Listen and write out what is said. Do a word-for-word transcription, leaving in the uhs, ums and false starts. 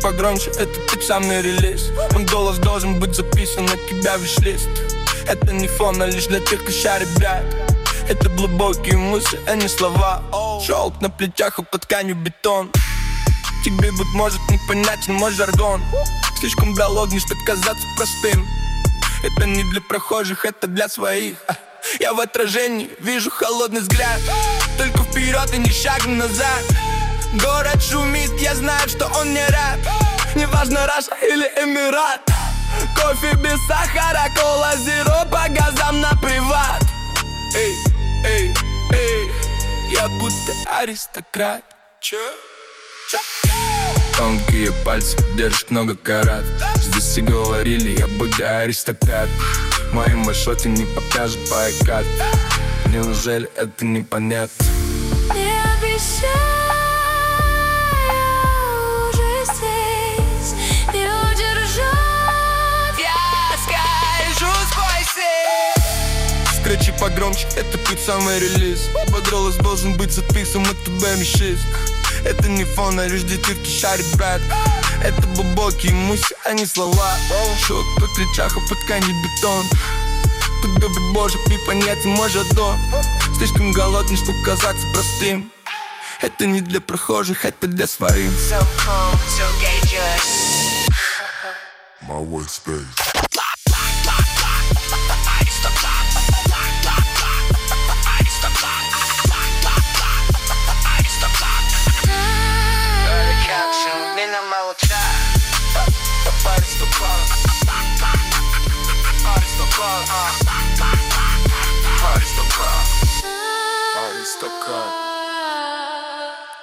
погромче, это тот самый релиз. Мой голос должен быть записан на тебя виш-лист. Это не фон, а лишь для тех, кто шарит, брат. Это глубокие мысли, а не слова. Шелк на плечах, а под тканью бетон. Тебе, быть может, непонятен мой жаргон. Слишком биологний, чтобы казаться простым. Это не для прохожих, это для своих. Я в отражении вижу холодный взгляд. Только вперед и ни шага назад. Город шумит, я знаю, что он не рад. Неважно, Раша или Эмират. Кофе без сахара, кола зеро по газам на приват. Эй, эй, эй, я будто аристократ. Чё? Чё? Тонкие пальцы, держишь много карат. Здесь и говорили, я буду аристократ. В моем маршруте не покажет пайкат. Неужели это непонятно? Не обещаю уже здесь, не удержать. Я скажу спасибо. Скричи погромче, это тот самый релиз. Бодролос должен быть записан, это бэмишист. Это не фон, а лишь для тех, кто шарит, брат. Это глубокие мысли, а не слова. Шок по плечах, а под тканью бетон. Тебе, быть боже, непонятен мой жадон. Слишком голодный, чтобы казаться простым. Это не для прохожих, это для своих. So cold, so dangerous. My workspace. Аристократ.